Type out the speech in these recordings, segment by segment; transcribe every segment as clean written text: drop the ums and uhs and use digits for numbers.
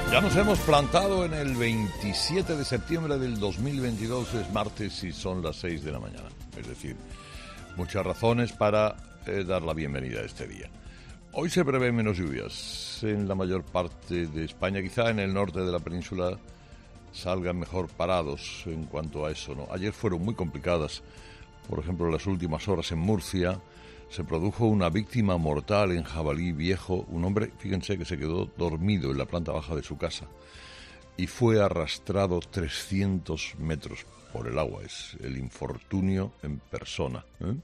Ya nos hemos plantado en el 27 de septiembre del 2022, es martes y son las 6 de la mañana. Es decir, muchas razones para dar la bienvenida a este día. Hoy se prevén menos lluvias en la mayor parte de España, quizá en el norte de la península salgan mejor parados en cuanto a eso, ¿no? Ayer fueron muy complicadas, por ejemplo, en las últimas horas en Murcia se produjo una víctima mortal en Jabalí Viejo, un hombre, fíjense, que se quedó dormido en la planta baja de su casa y fue arrastrado 300 metros por el agua. Es el infortunio en persona.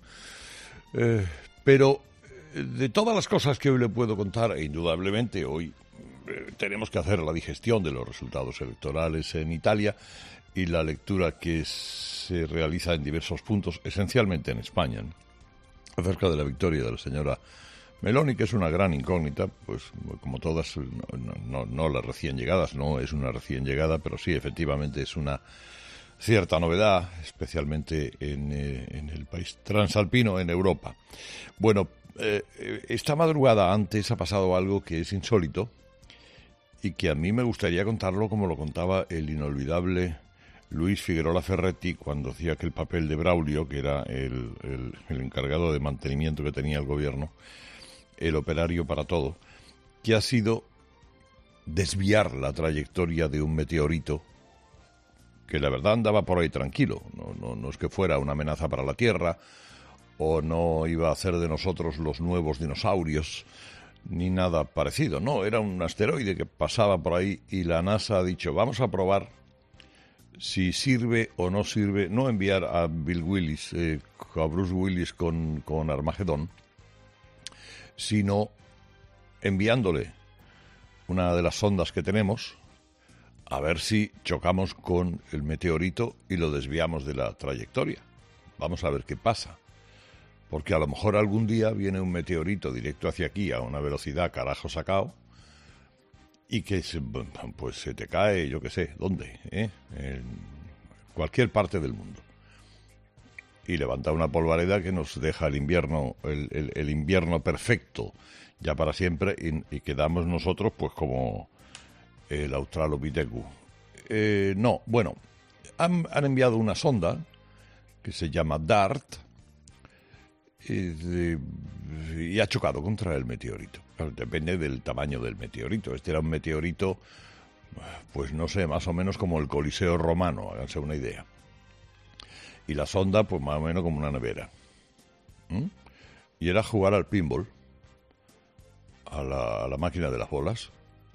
Pero de todas las cosas que hoy le puedo contar, indudablemente hoy tenemos que hacer la digestión de los resultados electorales en Italia y la lectura que se realiza en diversos puntos, esencialmente en España, ¿no?, acerca de la victoria de la señora Meloni, que es una gran incógnita, pues como todas, no las recién llegadas, no es una recién llegada, pero sí, efectivamente es una cierta novedad, especialmente en el país transalpino, en Europa. Bueno, esta madrugada antes ha pasado algo que es insólito y que a mí me gustaría contarlo como lo contaba el inolvidable Luis Figuerola Ferretti cuando hacía aquel papel de Braulio, que era el encargado de mantenimiento que tenía el gobierno, el operario para todo, que ha sido desviar la trayectoria de un meteorito que la verdad andaba por ahí tranquilo, no es que fuera una amenaza para la Tierra o no iba a hacer de nosotros los nuevos dinosaurios ni nada parecido, no, era un asteroide que pasaba por ahí y la NASA ha dicho, vamos a probar si sirve o no sirve, no enviar a Bill Willis, a Bruce Willis con Armagedón, sino enviándole una de las sondas que tenemos a ver si chocamos con el meteorito y lo desviamos de la trayectoria. Vamos a ver qué pasa. Porque a lo mejor algún día viene un meteorito directo hacia aquí a una velocidad carajo sacao y que pues se te cae, yo qué sé, ¿dónde? En cualquier parte del mundo. Y levanta una polvareda que nos deja el invierno, el invierno perfecto, ya para siempre, y quedamos nosotros pues como el Australopithecus. No, bueno, han enviado una sonda que se llama DART y ha chocado contra el meteorito. Depende del tamaño del meteorito. Este era un meteorito, pues no sé, más o menos como el Coliseo romano, háganse una idea. Y la sonda, pues más o menos como una nevera. Y era jugar al pinball, a la máquina de las bolas.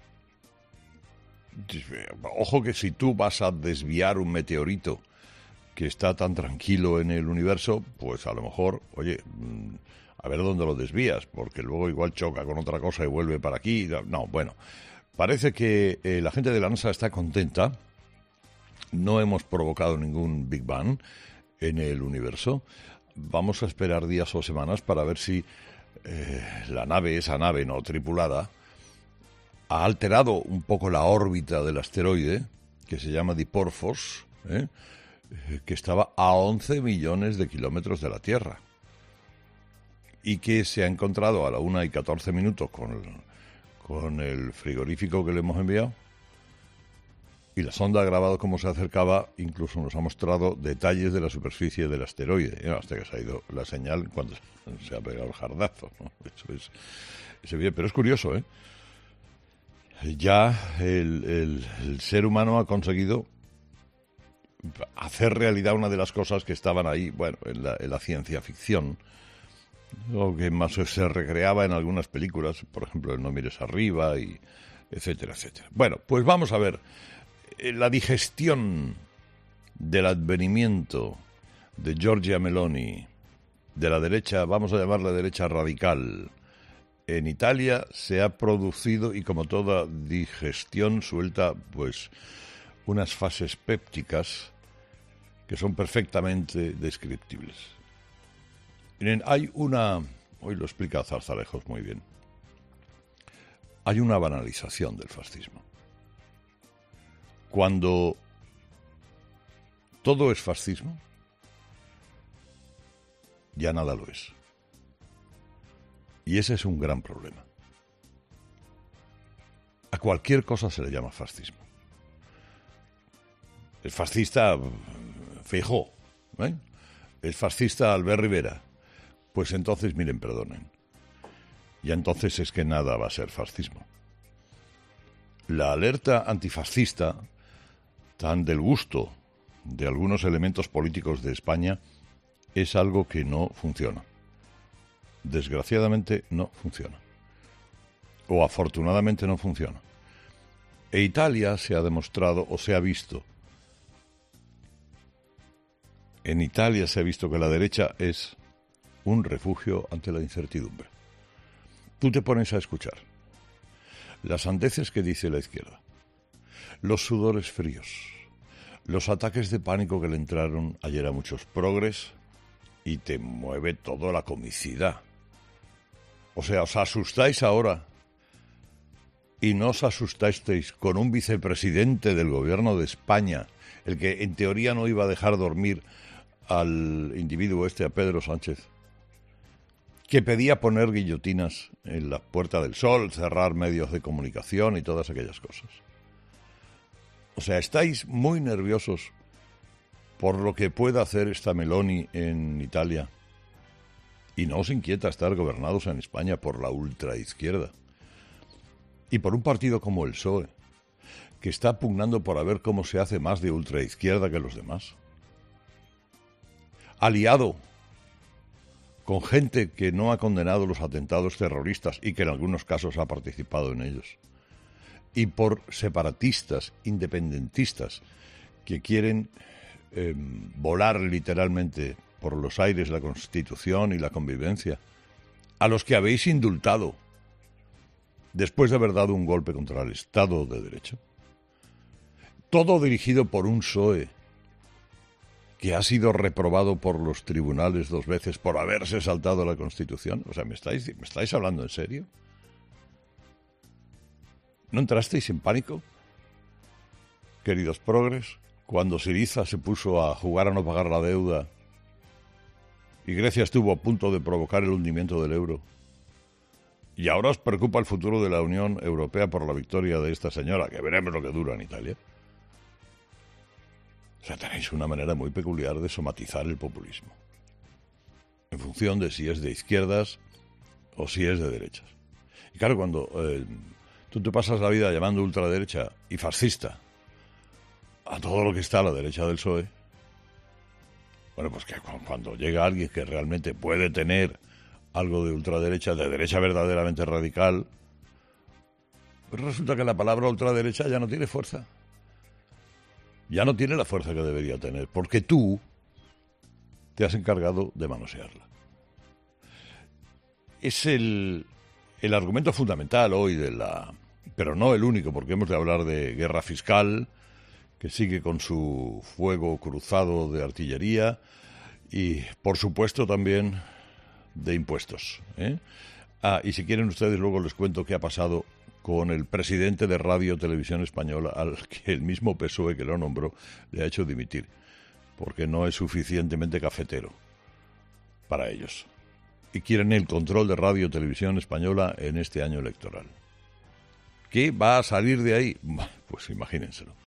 Ojo que si tú vas a desviar un meteorito que está tan tranquilo en el universo, pues a lo mejor, oye, a ver dónde lo desvías, porque luego igual choca con otra cosa y vuelve para aquí. No, bueno, parece que la gente de la NASA está contenta. No hemos provocado ningún Big Bang en el universo. Vamos a esperar días o semanas para ver si esa nave no tripulada, ha alterado un poco la órbita del asteroide, que se llama Diporphos, que estaba a 11 millones de kilómetros de la Tierra y que se ha encontrado a la 1:14 con el frigorífico que le hemos enviado, y la sonda ha grabado cómo se acercaba, incluso nos ha mostrado detalles de la superficie del asteroide, hasta que se ha ido la señal cuando se ha pegado el jardazo, ¿no? Eso es evidente, pero es curioso, ya el ser humano ha conseguido hacer realidad una de las cosas que estaban ahí, bueno, en la ciencia ficción, o que más se recreaba en algunas películas, por ejemplo, el No mires arriba, y etcétera, etcétera. Bueno, pues vamos a ver la digestión del advenimiento de Giorgia Meloni, de la derecha, vamos a llamarla derecha radical, en Italia se ha producido, y como toda digestión suelta, pues unas fases pépticas que son perfectamente descriptibles. Miren, hoy lo explica Zarzalejos muy bien, hay una banalización del fascismo. Cuando todo es fascismo, ya nada lo es. Y ese es un gran problema. A cualquier cosa se le llama fascismo. Es fascista Feijóo, ¿eh? Es fascista Albert Rivera. Pues entonces, miren, perdonen. Y entonces es que nada va a ser fascismo. La alerta antifascista, tan del gusto de algunos elementos políticos de España, es algo que no funciona. Desgraciadamente no funciona. O afortunadamente no funciona. E Italia se ha demostrado o se ha visto. En Italia se ha visto que la derecha es un refugio ante la incertidumbre. Tú te pones a escuchar las sandeces que dice la izquierda, los sudores fríos, los ataques de pánico que le entraron ayer a muchos progres y te mueve toda la comicidad. O sea, os asustáis ahora y no os asustasteis con un vicepresidente del gobierno de España, el que en teoría no iba a dejar dormir al individuo este, a Pedro Sánchez, que pedía poner guillotinas en la Puerta del Sol, cerrar medios de comunicación y todas aquellas cosas. O sea, estáis muy nerviosos por lo que pueda hacer esta Meloni en Italia y no os inquieta estar gobernados en España por la ultraizquierda y por un partido como el PSOE, que está pugnando por a ver cómo se hace más de ultraizquierda que los demás. Aliado con gente que no ha condenado los atentados terroristas y que en algunos casos ha participado en ellos. Y por separatistas, independentistas, que quieren volar literalmente por los aires la Constitución y la convivencia, a los que habéis indultado después de haber dado un golpe contra el Estado de Derecho. Todo dirigido por un PSOE que ha sido reprobado por los tribunales 2 veces por haberse saltado la Constitución. O sea, ¿me estáis hablando en serio? ¿No entrasteis en pánico, queridos progres, cuando Syriza se puso a jugar a no pagar la deuda y Grecia estuvo a punto de provocar el hundimiento del euro? Y ahora os preocupa el futuro de la Unión Europea por la victoria de esta señora, que veremos lo que dura en Italia. O sea, tenéis una manera muy peculiar de somatizar el populismo, en función de si es de izquierdas o si es de derechas. Y claro, cuando tú te pasas la vida llamando ultraderecha y fascista a todo lo que está a la derecha del PSOE, bueno, pues que cuando llega alguien que realmente puede tener algo de ultraderecha, de derecha verdaderamente radical, pues resulta que la palabra ultraderecha ya no tiene fuerza. Ya no tiene la fuerza que debería tener, porque tú te has encargado de manosearla. Es el argumento fundamental hoy pero no el único, porque hemos de hablar de guerra fiscal, que sigue con su fuego cruzado de artillería, y por supuesto también de impuestos, ¿eh? Y si quieren ustedes luego les cuento qué ha pasado con el presidente de Radio Televisión Española, al que el mismo PSOE que lo nombró le ha hecho dimitir, porque no es suficientemente cafetero para ellos. Y quieren el control de Radio Televisión Española en este año electoral. ¿Qué va a salir de ahí? Pues imagínenselo.